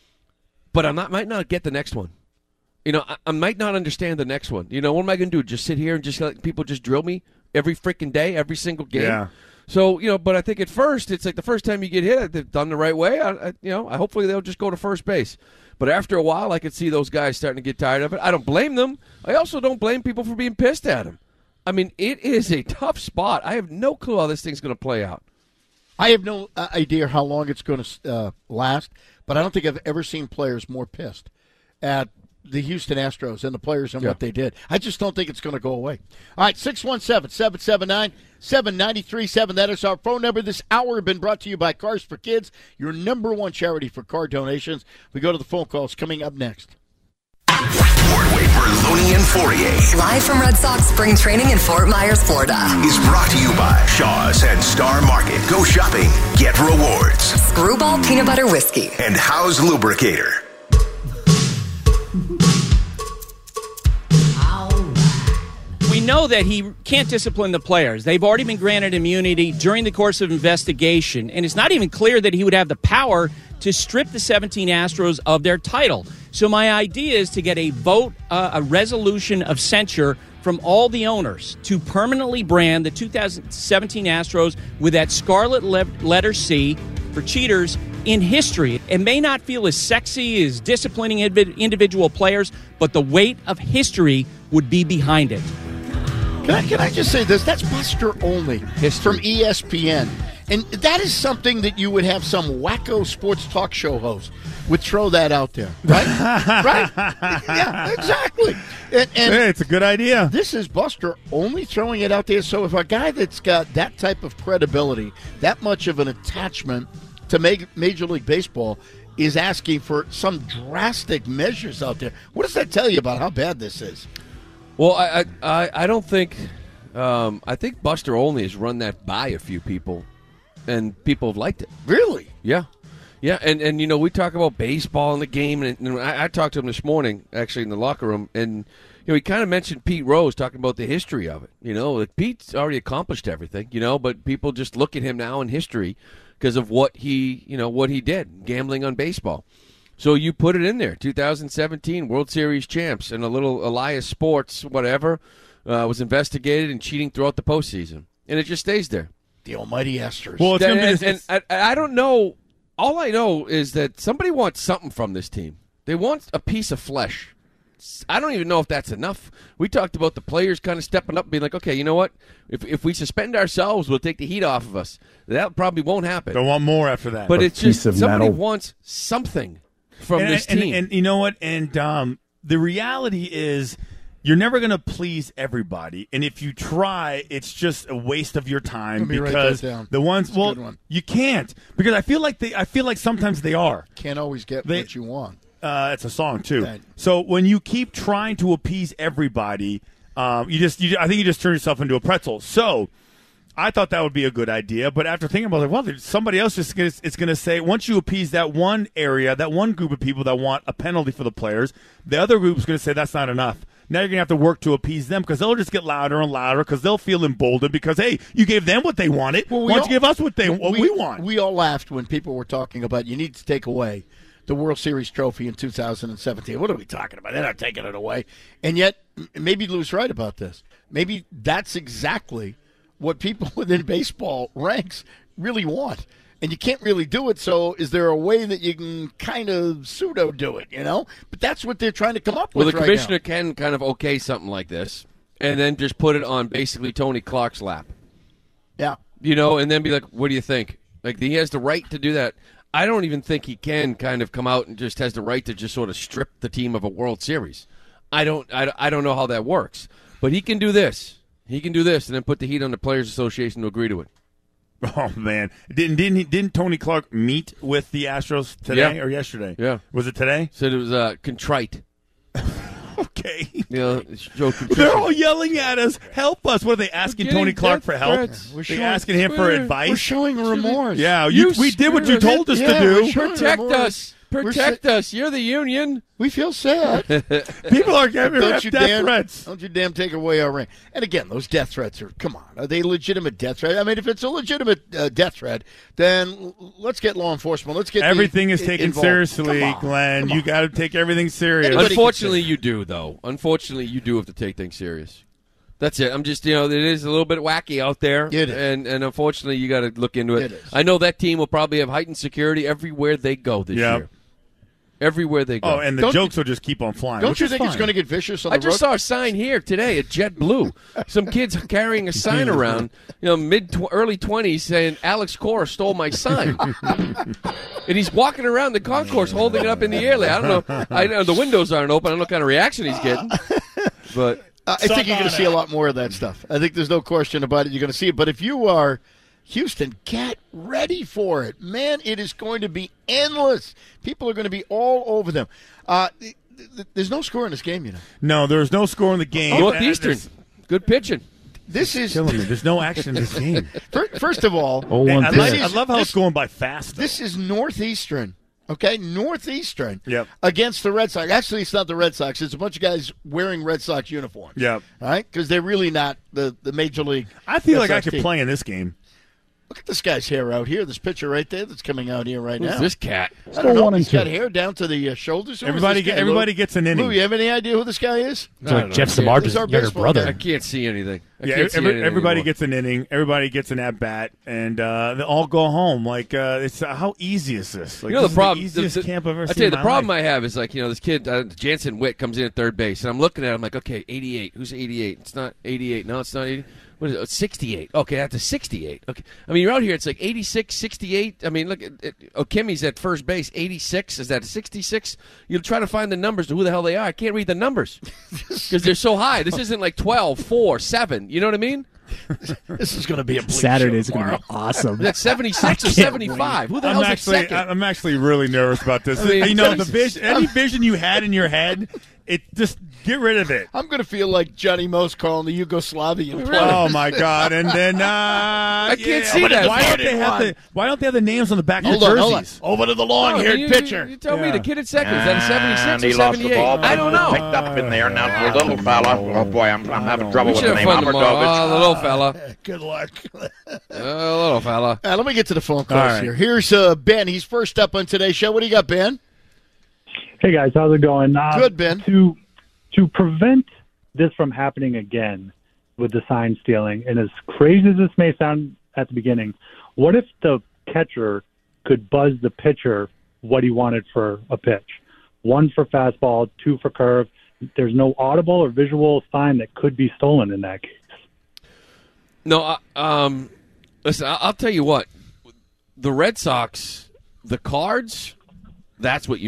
Speaker 16: But I might not get the next one. I might not understand the next one. What am I going to do? Just sit here and just let people just drill me every freaking day, every single game?
Speaker 17: Yeah.
Speaker 16: So, but I think at first, it's like the first time you get hit, they've done the right way. Hopefully they'll just go to first base. But after a while, I could see those guys starting to get tired of it. I don't blame them. I also don't blame people for being pissed at them. I mean, it is a tough spot. I have no clue how this thing's going to play out.
Speaker 15: I have no idea how long it's going to last, but I don't think I've ever seen players more pissed at the Houston Astros and the players and what they did. I just don't think it's going to go away. All right, 617-779-7937. That is our phone number. This hour has been brought to you by Cars for Kids, your number one charity for car donations. We go to the phone calls coming up next.
Speaker 6: Ordway, Berloni, and Fourier.
Speaker 7: Live from Red Sox spring training in Fort Myers, Florida.
Speaker 6: Is brought to you by Shaw's and Star Market. Go shopping, get rewards.
Speaker 7: Screwball Peanut Butter Whiskey.
Speaker 6: And House Lubricator.
Speaker 8: We know that he can't discipline the players. They've already been granted immunity during the course of investigation, and it's not even clear that he would have the power to strip the 17 Astros of their title. So my idea is to get a vote, a resolution of censure from all the owners to permanently brand the 2017 Astros with that scarlet letter C for cheaters in history. It may not feel as sexy as disciplining individual players, but the weight of history would be behind it.
Speaker 15: Can I just say this? That's Buster Olney from ESPN. And that is something that you would have some wacko sports talk show host would throw that out there, right? Right? Yeah, exactly. And
Speaker 17: hey, it's a good idea.
Speaker 15: This is Buster Olney throwing it out there. So if a guy that's got that type of credibility, that much of an attachment to Major League Baseball is asking for some drastic measures out there, what does that tell you about how bad this is?
Speaker 16: Well, I don't think I think Buster Olney has run that by a few people, and people have liked it.
Speaker 15: Really?
Speaker 16: Yeah. And we talk about baseball in the game, and I talked to him this morning, actually, in the locker room, and he kind of mentioned Pete Rose, talking about the history of it. Like Pete's already accomplished everything, but people just look at him now in history because of what he did, gambling on baseball. So you put it in there, 2017 World Series champs, and a little Elias Sports, whatever, was investigated and cheating throughout the postseason. And it just stays there.
Speaker 15: The almighty Astros.
Speaker 17: Well,
Speaker 16: and I don't know. All I know is that somebody wants something from this team. They want a piece of flesh. I don't even know if that's enough. We talked about the players kind of stepping up and being like, okay, you know what? If we suspend ourselves, we'll take the heat off of us. That probably won't happen.
Speaker 17: Don't want more after that.
Speaker 16: But it's just somebody wants something from this team.
Speaker 17: And you know what? And the reality is you're never going to please everybody, and if you try, it's just a waste of your time
Speaker 15: Let me write
Speaker 17: because
Speaker 15: that down.
Speaker 17: the ones
Speaker 15: That's a good one.
Speaker 17: you can't because I feel like sometimes they are.
Speaker 15: Can't always get what you want.
Speaker 17: It's a song too.
Speaker 15: Right.
Speaker 17: So when you keep trying to appease everybody, I think you just turn yourself into a pretzel. So I thought that would be a good idea, but after thinking about it, well, there's somebody else is going to say once you appease that one area, that one group of people that want a penalty for the players, the other group is going to say that's not enough. Now you're going to have to work to appease them because they'll just get louder and louder because they'll feel emboldened because, hey, you gave them what they wanted. Why don't you give us what we want?
Speaker 15: We all laughed when people were talking about you need to take away the World Series trophy in 2017. What are we talking about? They're not taking it away. And yet, maybe Lou's right about this. Maybe that's exactly what people within baseball ranks really want. And you can't really do it, so is there a way that you can kind of pseudo-do it, But that's what they're trying to come up with
Speaker 16: Well, the
Speaker 15: right
Speaker 16: commissioner
Speaker 15: now.
Speaker 16: can kind of okay something like this and then just put it on basically Tony Clark's lap.
Speaker 15: Yeah.
Speaker 16: And then be like, what do you think? Like, he has the right to do that. I don't even think he can kind of come out and just has the right to just sort of strip the team of a World Series. I don't know how that works. But he can do this. He can do this and then put the heat on the Players Association to agree to it.
Speaker 17: Oh man! Didn't Tony Clark meet with the Astros today or yesterday?
Speaker 16: Yeah.
Speaker 17: Was it today?
Speaker 16: Said it was contrite.
Speaker 17: Okay.
Speaker 16: Joe
Speaker 17: They're all yelling at us. Help us! What are they asking Tony Clark for help? They're asking him for advice.
Speaker 15: We're showing remorse.
Speaker 17: Yeah, we did what you told us to do.
Speaker 16: Protect us. Protect us. You're the union.
Speaker 15: We feel sad.
Speaker 17: People are giving us death threats.
Speaker 15: Don't you damn take away our ring. And again, those death threats are they legitimate death threats? I mean, if it's a legitimate death threat, then let's get law enforcement. Let's get
Speaker 17: everything is taken
Speaker 15: involved.
Speaker 17: seriously, Glenn. You got to take everything serious.
Speaker 16: Unfortunately, you do, though. Unfortunately, you do have to take things serious. That's it. I'm just, it is a little bit wacky out there.
Speaker 15: It is.
Speaker 16: And unfortunately, you got to look into it.
Speaker 15: It is.
Speaker 16: I know that team will probably have heightened security everywhere they go this year. Everywhere they go.
Speaker 17: Oh, and the jokes will just keep on flying.
Speaker 15: Don't you think it's going to get vicious on the road?
Speaker 16: I just saw a sign here today at JetBlue. Some kids carrying a sign around, early 20s saying, Alex Cora stole my sign. And he's walking around the concourse holding it up in the air. Like, I don't know. I know the windows aren't open. I don't know what kind of reaction he's getting. But
Speaker 15: I think you're going to see a lot more of that stuff. I think there's no question about it. You're going to see it. But if you are Houston, get ready for it. Man, it is going to be endless. People are going to be all over them. There's no score in this game,
Speaker 17: No, there's no score in the game.
Speaker 16: Northeastern, good pitching.
Speaker 15: This is
Speaker 17: killing me. There's no action in this game.
Speaker 15: First of all,
Speaker 17: I love how it's going by fast.
Speaker 15: This is Northeastern. Okay, Northeastern
Speaker 17: Yep.
Speaker 15: against the Red Sox. Actually, it's not the Red Sox. It's a bunch of guys wearing Red Sox uniforms.
Speaker 17: Yep.
Speaker 15: All right, because they're really not the Major League.
Speaker 17: I feel
Speaker 15: Red
Speaker 17: like I
Speaker 15: Sox
Speaker 17: could
Speaker 15: team.
Speaker 17: play in this game.
Speaker 15: Look at this guy's hair out here. This picture right there that's coming out here right
Speaker 16: Who's
Speaker 15: now.
Speaker 16: this cat?
Speaker 15: I don't know. He's got hair down to the shoulders. Who is
Speaker 17: Everybody
Speaker 15: this guy,
Speaker 17: everybody
Speaker 15: Lou?
Speaker 17: gets an inning.
Speaker 15: Lou, you have any idea who this guy is?
Speaker 18: It's like Jeff Samardzij's
Speaker 15: Who's our
Speaker 18: younger
Speaker 15: baseball
Speaker 18: brother.
Speaker 15: guy?
Speaker 16: I can't see anything.
Speaker 17: Everybody gets an inning. Everybody gets an at bat, and they all go home. Like it's how easy is this? Like,
Speaker 16: The
Speaker 17: this is
Speaker 16: problem.
Speaker 17: the easiest camp I've ever
Speaker 16: I
Speaker 17: seen.
Speaker 16: tell you,
Speaker 17: in
Speaker 16: the
Speaker 17: my
Speaker 16: problem
Speaker 17: life.
Speaker 16: I have is this kid Jansen Witt comes in at third base, and I'm looking at him like, okay, 88. Who's 88? It's not 88. No, it's not 80. What is it? It's 68. Okay, that's a 68. Okay, I mean you're out here. It's like 86, 68. I mean, look, Okemi's at first base, 86. Is that a 66? You'll try to find the numbers to who the hell they are. I can't read the numbers because they're so high. This isn't like 12, 4, 7. You know what I mean?
Speaker 15: This is going to be a bleak
Speaker 18: Saturday's
Speaker 15: show
Speaker 18: going to
Speaker 15: tomorrow.
Speaker 18: be awesome.
Speaker 16: That's 76 or 75. Who the hell's at second?
Speaker 17: I'm actually really nervous about this.
Speaker 16: I mean,
Speaker 17: the vision, any vision you had in your head, it just get rid of it.
Speaker 15: I'm going to feel like Johnny Most calling the Yugoslavian players.
Speaker 17: Oh my God! And then I
Speaker 16: can't see that.
Speaker 17: Why don't they have the names on the back of
Speaker 15: Hold
Speaker 17: the
Speaker 15: on,
Speaker 17: jerseys?
Speaker 15: hold on. Over to the long-haired pitcher.
Speaker 16: You tell me the kid at second. Is that a
Speaker 19: And
Speaker 16: 76
Speaker 19: he
Speaker 16: or
Speaker 19: lost the
Speaker 16: 78?
Speaker 19: ball.
Speaker 16: I don't know.
Speaker 19: Picked up in there. Now the little fella. Oh boy, I'm having trouble
Speaker 16: We
Speaker 19: with
Speaker 16: should
Speaker 19: the
Speaker 16: have
Speaker 19: name.
Speaker 16: fun tomorrow.
Speaker 19: Amardovich.
Speaker 16: The little fella.
Speaker 15: Good luck.
Speaker 16: Little fella.
Speaker 15: Let me get to the phone calls
Speaker 17: All right.
Speaker 15: here. Here's Ben. He's first up on today's show. What do you got, Ben?
Speaker 20: Hey guys, how's it going?
Speaker 15: Good, Ben.
Speaker 20: To prevent this from happening again with the sign stealing, and as crazy as this may sound at the beginning, what if the catcher could buzz the pitcher what he wanted for a pitch? 1 for fastball, 2 for curve. There's no audible or visual sign that could be stolen in that case.
Speaker 16: No, listen, I'll tell you what. The Red Sox, the cards, that's what you need.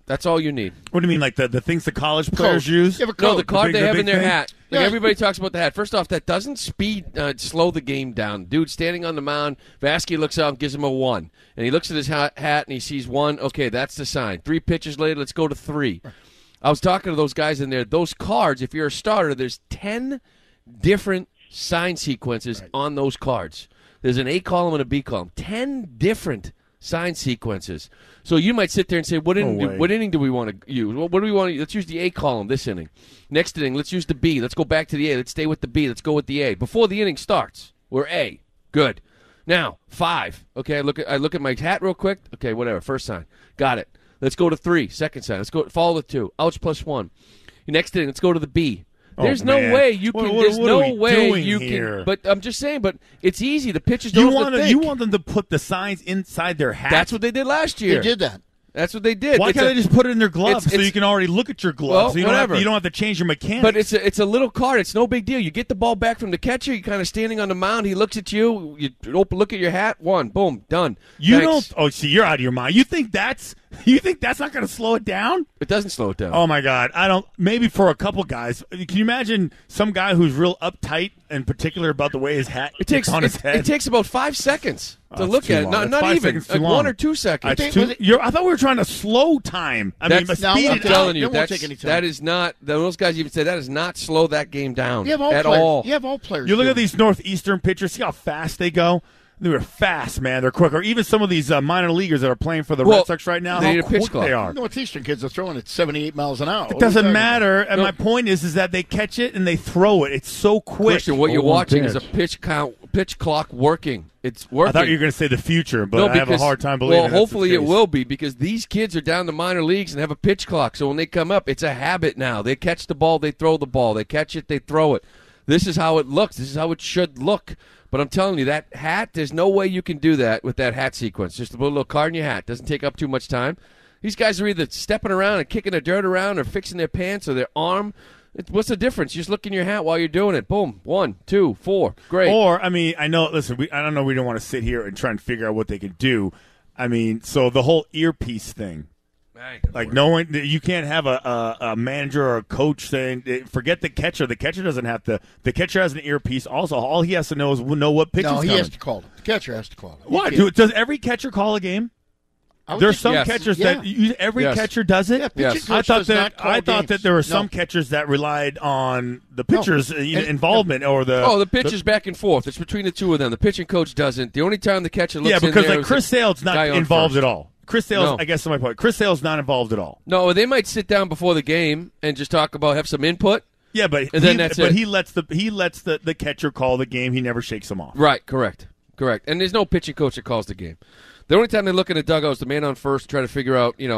Speaker 16: That's all you need.
Speaker 17: What do you mean, like the things the college players use?
Speaker 16: No, the card they have in their
Speaker 17: thing?
Speaker 16: hat. Like everybody talks about the hat. First off, that doesn't slow the game down. Dude standing on the mound, Vasquez looks up and gives him a 1. And he looks at his hat and he sees 1. Okay, that's the sign. 3 pitches later, let's go to 3. I was talking to those guys in there. Those cards, if you're a starter, there's 10 different sign sequences on those cards. There's an A column and a B column. 10 different sign sequences. So you might sit there and say, what inning do we want to use? What do we want to use? Let's use the A column this inning. Next inning, let's use the B. Let's go back to the A. Let's stay with the B. Let's go with the A. Before the inning starts, we're A. Good. Now, 5. Okay, I look at my hat real quick. Okay, whatever. First sign. Got it. Let's go to 3. Second sign. Let's go follow with 2. Ouch plus 1. Next inning, let's go to the B. There's no way you can. There's no way you can. But I'm just saying. But it's easy. The pitchers don't have to think.
Speaker 17: You want them to put the signs inside their hat.
Speaker 16: That's what they did last year.
Speaker 15: They did that.
Speaker 16: That's what they did.
Speaker 17: Why can't they just put it in their gloves so you can already look at your gloves?
Speaker 16: Well,
Speaker 17: so you don't have to change your mechanics.
Speaker 16: But it's a little card. It's no big deal. You get the ball back from the catcher. You're kind of standing on the mound. He looks at you. You look at your hat. 1. Boom. Done.
Speaker 17: You
Speaker 16: Thanks.
Speaker 17: don't. Oh, see, you're out of your mind. You think that's not going to slow it down?
Speaker 16: It doesn't slow it down.
Speaker 17: Oh my God! I don't. Maybe for a couple guys. Can you imagine some guy who's real uptight and particular about the way his hat is on his head?
Speaker 16: It takes about 5 seconds to look at it. Not even like 1 or 2 seconds.
Speaker 17: I thought we were trying to slow time. I mean, speed
Speaker 16: I'm
Speaker 17: it
Speaker 16: telling
Speaker 17: up.
Speaker 16: you, that is not. Those guys even say that is not slow that game down
Speaker 15: You have all
Speaker 16: at
Speaker 15: players.
Speaker 16: all.
Speaker 15: You have all players.
Speaker 17: You look at these Northeastern pitchers. See how fast they go. They were fast, man. They're quick. Or even some of these minor leaguers that are playing for the Red Sox right now.
Speaker 16: They need
Speaker 17: how
Speaker 16: a pitch
Speaker 17: quick
Speaker 16: clock.
Speaker 17: they are.
Speaker 15: Northeastern kids are throwing at 78 miles an hour.
Speaker 17: It doesn't matter. And my point is that they catch it and they throw it. It's so quick.
Speaker 16: Christian, what you're watching is a pitch clock working. It's working.
Speaker 17: I thought you were going to say the future, but I have a hard time believing.
Speaker 16: Well, hopefully it will be because these kids are down the minor leagues and have a pitch clock. So when they come up, it's a habit now. They catch the ball, they throw the ball. They catch it, they throw it. This is how it looks. This is how it should look. But I'm telling you, that hat, there's no way you can do that with that hat sequence. Just put a little card in your hat. Doesn't take up too much time. These guys are either stepping around and kicking their dirt around or fixing their pants or their arm. What's the difference? You just look in your hat while you're doing it. Boom. 1, 2, 4. Great.
Speaker 17: Or, I mean, I know, listen, I don't know, we don't want to sit here and try and figure out what they can do. I mean, so the whole earpiece thing. Like knowing that you can't have a manager or a coach saying, forget the catcher. The catcher doesn't have to. The catcher has an earpiece. Also, all he has to know is what pitch is coming.
Speaker 15: No, he has to call it. The catcher has to call it.
Speaker 17: What? Does every catcher call a game? There's some catchers that every catcher does it.
Speaker 15: Yeah,
Speaker 17: I thought that there were some catchers that relied on the pitcher's involvement or the
Speaker 16: pitcher's back and forth. It's between the two of them. The pitching coach doesn't. The only time the catcher looks
Speaker 17: because
Speaker 16: in there
Speaker 17: like Chris Sale's not involved at all. Chris Sale's,
Speaker 16: No.
Speaker 17: I guess, that's my point. Chris Sale's not involved at all.
Speaker 16: No, they might sit down before the game and just talk about have some input.
Speaker 17: Yeah, but
Speaker 16: then that's it.
Speaker 17: he lets the catcher call the game. He never shakes him off.
Speaker 16: Right, correct. And there's no pitching coach that calls the game. The only time they look in the dugout is the man on first, try to figure out, you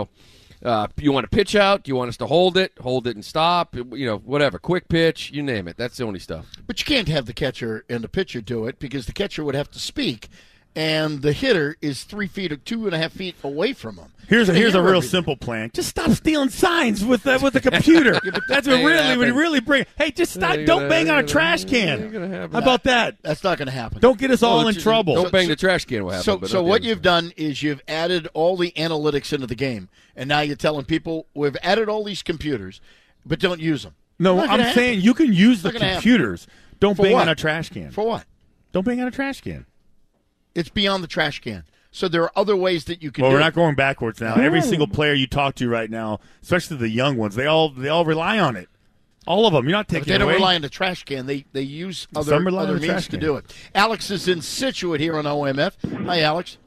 Speaker 16: want to pitch out? Do you want us to hold it and stop? Whatever, quick pitch, you name it. That's the only stuff.
Speaker 15: But you can't have the catcher and the pitcher do it because the catcher would have to speak, and the hitter is 3 feet or 2.5 feet away from him.
Speaker 17: Here's a real simple plan. Just stop stealing signs with the computer. That's what really bring. Hey, just stop. Don't bang on a trash can. How about that?
Speaker 15: That's not going to happen.
Speaker 17: Don't get us all in trouble.
Speaker 16: Don't bang the trash can. Will happen.
Speaker 15: So what you've done is you've added all the analytics into the game, and now you're telling people we've added all these computers, but don't use them.
Speaker 17: No, I'm saying you can use the computers. Don't bang on a trash can.
Speaker 15: For what?
Speaker 17: Don't bang on a trash can.
Speaker 15: It's beyond the trash can. So there are other ways that you can do it.
Speaker 17: Well, we're not going backwards now. Every single player you talk to right now, especially the young ones, they all rely on it. All of them. You're not taking it away.
Speaker 15: They don't rely on the trash can. They use other means to do it. Alex is in Scituate here on OMF. Hi, Alex.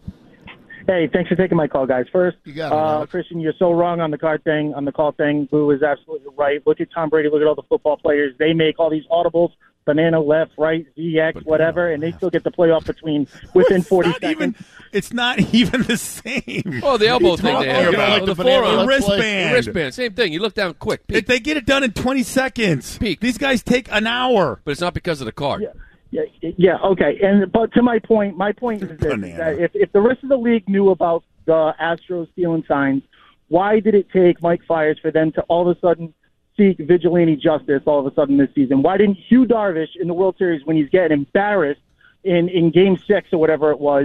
Speaker 21: Hey, thanks for taking my call, guys. First,
Speaker 15: you got it,
Speaker 21: Christian, you're so wrong on the call thing. Boo is absolutely right. Look at Tom Brady. Look at all the football players. They make all these audibles. Banana left, right, ZX, whatever, and they still get the playoff within 40 seconds.
Speaker 17: It's not even the same.
Speaker 16: Oh, the elbow thing they have.
Speaker 17: Like
Speaker 16: the
Speaker 17: forearm.
Speaker 16: The wristband. Same thing. You look down quick. Peek.
Speaker 17: They get it done in 20 seconds.
Speaker 16: Peek.
Speaker 17: These guys take an hour.
Speaker 16: But it's not because of the card.
Speaker 21: Yeah, okay. But to my point is this, that if the rest of the league knew about the Astros stealing signs, why did it take Mike Fiers for them to all of a sudden seek vigilante justice all of a sudden this season? Why didn't Hugh Darvish in the World Series, when he's getting embarrassed in Game 6 or whatever it was,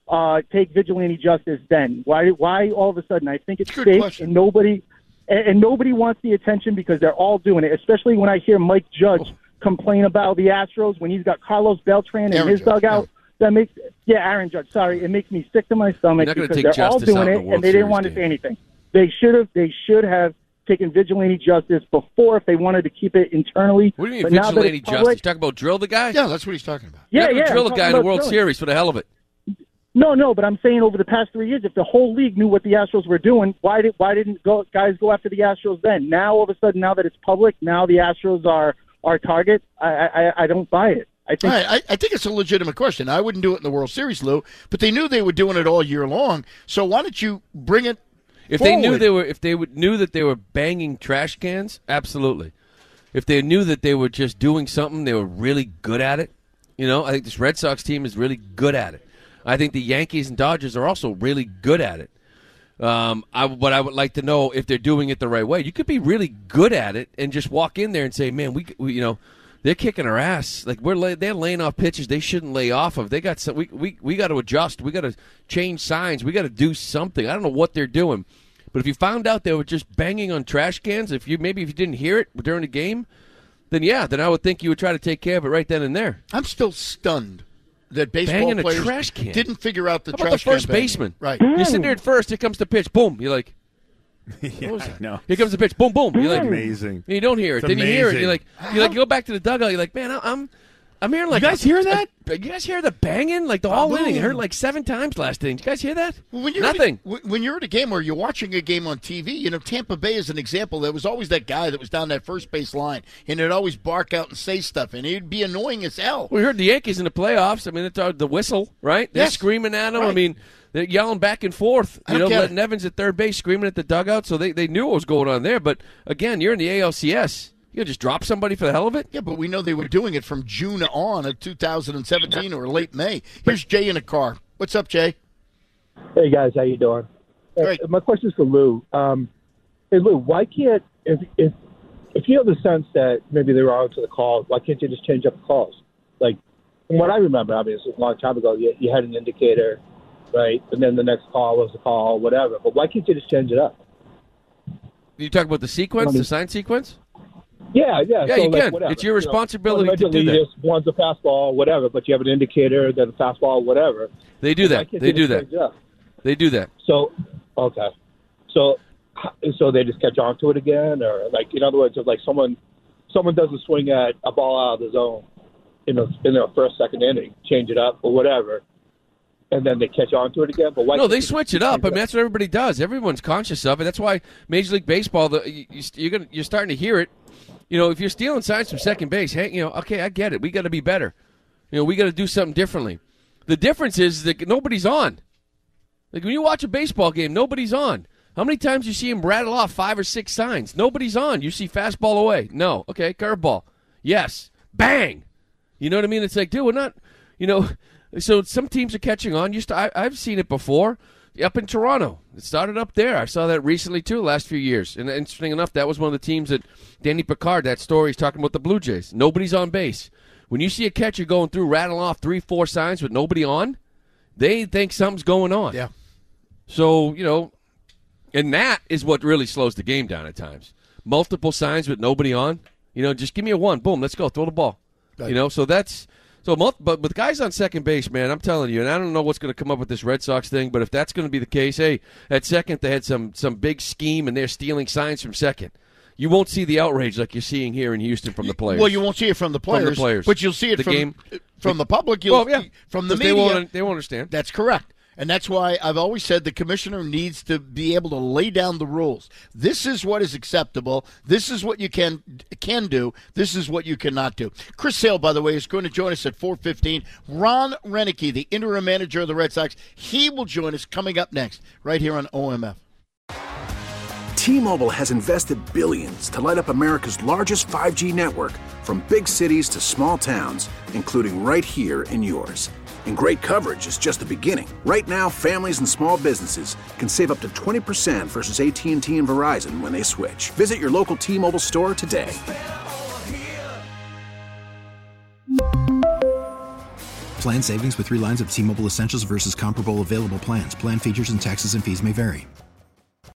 Speaker 21: take vigilante justice then? Why all of a sudden? I think it's fake, and nobody wants the attention because they're all doing it, especially when I hear Mike Judge complain about the Astros when he's got Carlos Beltran in his dugout. That makes Aaron Judge. Sorry, it makes me sick to my stomach because they're all doing it and they didn't want to say anything. They should have taken vigilante justice before if they wanted to keep it internally.
Speaker 16: What do you mean vigilante justice? You talking about drill the guy?
Speaker 15: Yeah, that's what he's talking about.
Speaker 21: Yeah,
Speaker 16: drill the guy in the World Series for the hell of it.
Speaker 21: No, but I'm saying over the past 3 years, if the whole league knew what the Astros were doing, why didn't guys go after the Astros then? Now, all of a sudden, now that it's public, now the Astros are our target. I don't buy it. I
Speaker 15: think it's a legitimate question. I wouldn't do it in the World Series, Lou, but they knew they were doing it all year long. So why don't you bring it
Speaker 16: If
Speaker 15: forward?
Speaker 16: they knew that they were banging trash cans, absolutely. If they knew that they were just doing something, they were really good at it. I think this Red Sox team is really good at it. I think the Yankees and Dodgers are also really good at it. But I would like to know if they're doing it the right way. You could be really good at it and just walk in there and say, "Man, we they're kicking our ass. Like they're laying off pitches they shouldn't lay off of. They got some, we got to adjust. We got to change signs. We got to do something. I don't know what they're doing, but if you found out they were just banging on trash cans, if you didn't hear it during the game, then I would think you would try to take care of it right then and there.
Speaker 15: I'm still stunned that baseball
Speaker 16: banging
Speaker 15: players
Speaker 16: a trash can.
Speaker 15: Didn't figure out the
Speaker 16: How
Speaker 15: trash
Speaker 16: about the first
Speaker 15: can banging?
Speaker 16: baseman.
Speaker 15: Right.
Speaker 16: You're sitting there at first. Here comes the pitch. Boom. You're like,
Speaker 17: no.
Speaker 16: Here comes the pitch. Boom, boom. You're like,
Speaker 17: amazing.
Speaker 16: You don't hear it.
Speaker 17: It's
Speaker 16: Then you hear it.
Speaker 17: amazing.
Speaker 16: You like, you go back to the dugout. You're like, man, I'm hearing like.
Speaker 17: You guys hear that?
Speaker 16: You guys hear the banging? Like the whole inning. I heard it like 7 times last inning. Did you guys hear that?
Speaker 15: When you're
Speaker 16: Nothing.
Speaker 15: When you're at a game or you're watching a game on TV, Tampa Bay is an example. There was always that guy that was down that first base line, and he'd always bark out and say stuff, and he'd be annoying as hell.
Speaker 16: We heard the Yankees in the playoffs. I mean, it's the whistle, right? They're
Speaker 15: Yes.
Speaker 16: screaming at him.
Speaker 15: Right.
Speaker 16: I mean, they're yelling back and forth.
Speaker 15: I don't get
Speaker 16: letting
Speaker 15: it.
Speaker 16: Evans at third base screaming at the dugout, so they knew what was going on there. But, again, you're in the ALCS. You gonna just drop somebody for the hell of it?
Speaker 15: Yeah, but we know they were doing it from June on of 2017 or late May. Here's Jay in a car. What's up, Jay?
Speaker 2: Hey guys, how you doing?
Speaker 15: Great.
Speaker 2: My question is for Lou. Hey Lou, why can't if you have the sense that maybe they were on to the call, why can't you just change up the calls? Like from what I remember, I mean it's a long time ago. You had an indicator, right? And then the next call was a call, whatever. But why can't you just change it up?
Speaker 16: You talk about the sequence, the sign sequence?
Speaker 2: Yeah.
Speaker 16: Yeah,
Speaker 2: so
Speaker 16: you
Speaker 2: like,
Speaker 16: can.
Speaker 2: whatever.
Speaker 16: It's your responsibility to do
Speaker 2: allegedly
Speaker 16: that.
Speaker 2: One's a fastball, whatever, but you have an indicator, then a fastball, whatever.
Speaker 16: They do that. They do that. They do that.
Speaker 2: So, okay. So they just catch on to it again? Or, like, in other words, if, like, someone does a swing at a ball out of the zone in their first, second inning, change it up or whatever, and then they catch on to it again? But why
Speaker 16: No,
Speaker 2: can't
Speaker 16: they
Speaker 2: you
Speaker 16: switch it
Speaker 2: change
Speaker 16: up. I mean, that's what everybody does. Everyone's conscious of it. That's why Major League Baseball, you're starting to hear it. If you're stealing signs from second base, hey, okay, I get it. We got to be better. We got to do something differently. The difference is that nobody's on. Like when you watch a baseball game, nobody's on. How many times you see him rattle off 5 or 6 signs? Nobody's on. You see fastball away. No. Okay, curveball. Yes. Bang. You know what I mean? It's like, dude, we're not, so some teams are catching on. I've seen it before. Up in Toronto. It started up there. I saw that recently, too, the last few years. And interesting enough, that was one of the teams that Danny Picard, that story, he's talking about the Blue Jays. Nobody's on base. When you see a catcher going through, rattling off 3, 4 signs with nobody on, they think something's going on.
Speaker 15: Yeah.
Speaker 16: So, and that is what really slows the game down at times. Multiple signs with nobody on. Just give me a 1. Boom, let's go. Throw the ball.
Speaker 15: Right.
Speaker 16: So that's... but with guys on second base, man, I'm telling you, and I don't know what's going to come up with this Red Sox thing, but if that's going to be the case, hey, at second they had some big scheme and they're stealing signs from second. You won't see the outrage like you're seeing here in Houston from the players.
Speaker 15: Well, you won't see it from the players, but you'll see it from the public. From the media.
Speaker 16: They won't understand.
Speaker 15: That's correct. And that's why I've always said the commissioner needs to be able to lay down the rules. This is what is acceptable. This is what you can do. This is what you cannot do. Chris Sale, by the way, is going to join us at 4:15. Ron Renicky, the interim manager of the Red Sox, he will join us coming up next right here on OMF.
Speaker 4: T-Mobile has invested billions to light up America's largest 5G network, from big cities to small towns, including right here in yours. And great coverage is just the beginning. Right now, families and small businesses can save up to 20% versus AT&T and Verizon when they switch. Visit your local T-Mobile store today.
Speaker 5: Plan savings with 3 lines of T-Mobile Essentials versus comparable available plans. Plan features and taxes and fees may vary.